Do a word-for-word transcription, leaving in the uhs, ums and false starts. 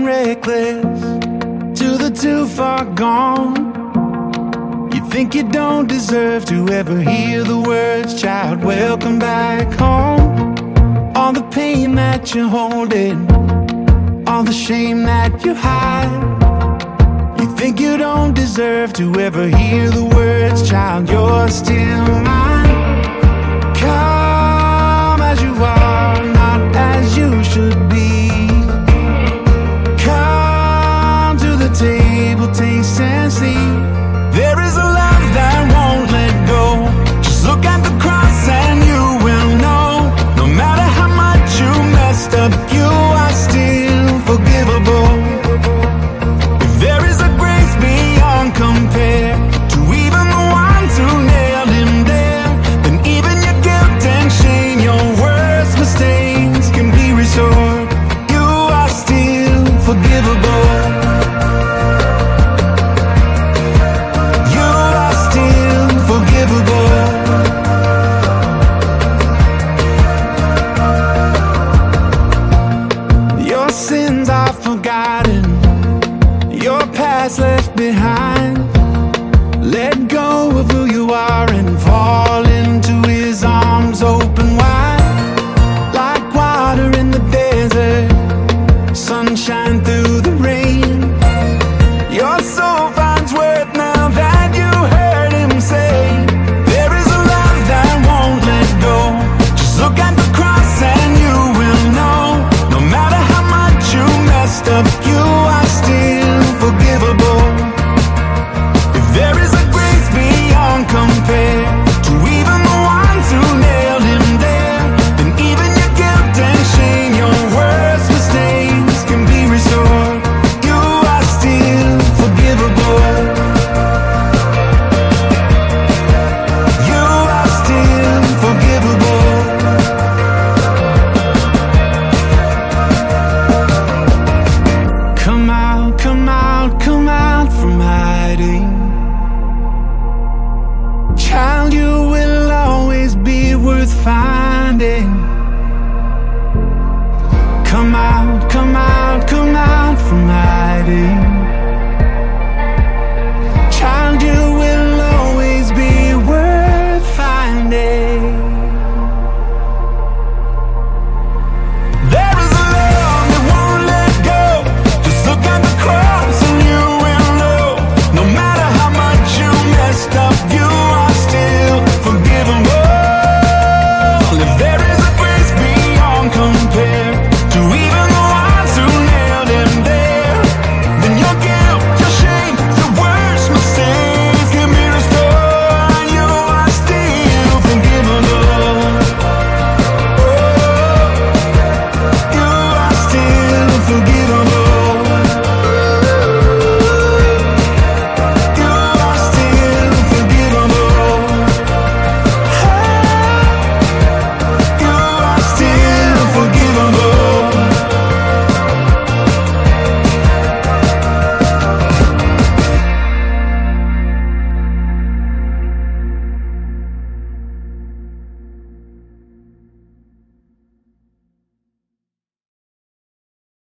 reckless, to the too far gone. You think you don't deserve to ever hear the words, child, welcome back home. All the pain that you're holding, all the shame that you hide. You think you don't deserve to ever hear the words, child, you're still mine. Come as you are, not as you should be. Come to the table, taste and see. There is a love that won't let go. Just look at the cross and you will know. No matter how much you messed up, you are still forgivable. If there is a grace beyond compare to even the ones who nailed him there, then even your guilt and shame, your worst mistakes can be restored. You are still forgivable. Sins are forgotten, your past left behind. Let go of who you are and fall into his arms open wide. Like water in the desert, sunshine through the rain. Your soul finds worth now that you heard him say, there is a love that won't let go. Just look at the cross and you will know. No matter how much you messed up, you are still forgivable. If there is a grace beyond compare to even the ones who nailed him there, then even your guilt and shame, your worst mistakes can be restored. You are still forgivable. You are still forgivable. Come out, come out, come out from hiding. Child, you will always be worth finding.